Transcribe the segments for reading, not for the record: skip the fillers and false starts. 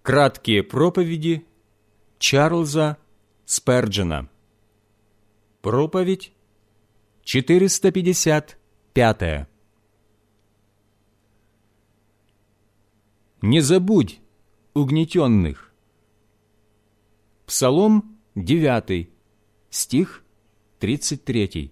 Краткие проповеди Чарльза Сперджена. Проповедь 455. Не забудь угнетенных. Псалом 9, стих 33.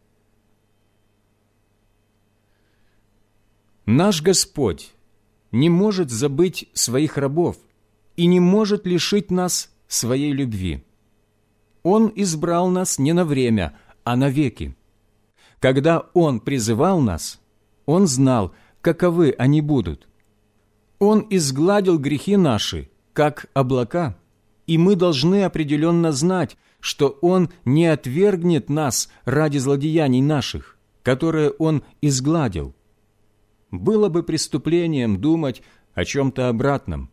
Наш Господь не может забыть своих рабов и не может лишить нас своей любви. Он избрал нас не на время, а навеки. Когда Он призывал нас, Он знал, каковы они будут. Он изгладил грехи наши, как облака, и мы должны определенно знать, что Он не отвергнет нас ради злодеяний наших, которые Он изгладил. Было бы преступлением думать о чем-то обратном.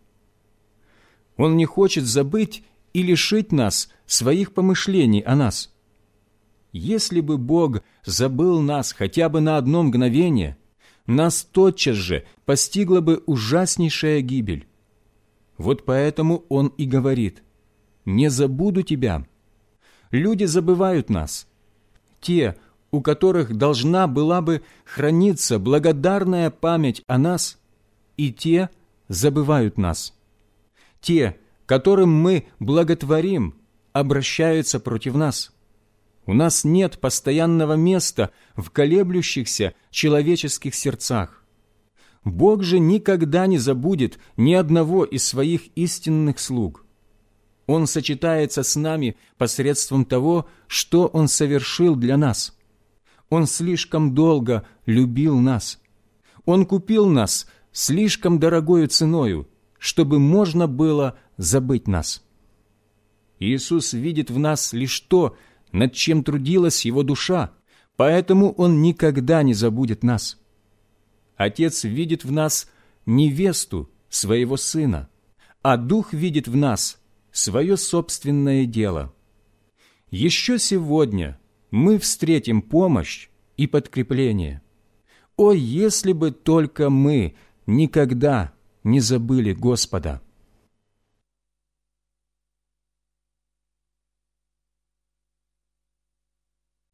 Он не хочет забыть и лишить нас своих помышлений о нас. Если бы Бог забыл нас хотя бы на одно мгновение, нас тотчас же постигла бы ужаснейшая гибель. Вот поэтому Он и говорит: «Не забуду тебя». Люди забывают нас. Те, у которых должна была бы храниться благодарная память о нас, и те забывают нас. Те, которым мы благотворим, обращаются против нас. У нас нет постоянного места в колеблющихся человеческих сердцах. Бог же никогда не забудет ни одного из своих истинных слуг. Он сочетается с нами посредством того, что Он совершил для нас. Он слишком долго любил нас. Он купил нас слишком дорогою ценою, чтобы можно было забыть нас. Иисус видит в нас лишь то, над чем трудилась Его душа, поэтому Он никогда не забудет нас. Отец видит в нас невесту своего Сына, а Дух видит в нас свое собственное дело. Еще сегодня мы встретим помощь и подкрепление. О, если бы только мы никогда не забыли Господа!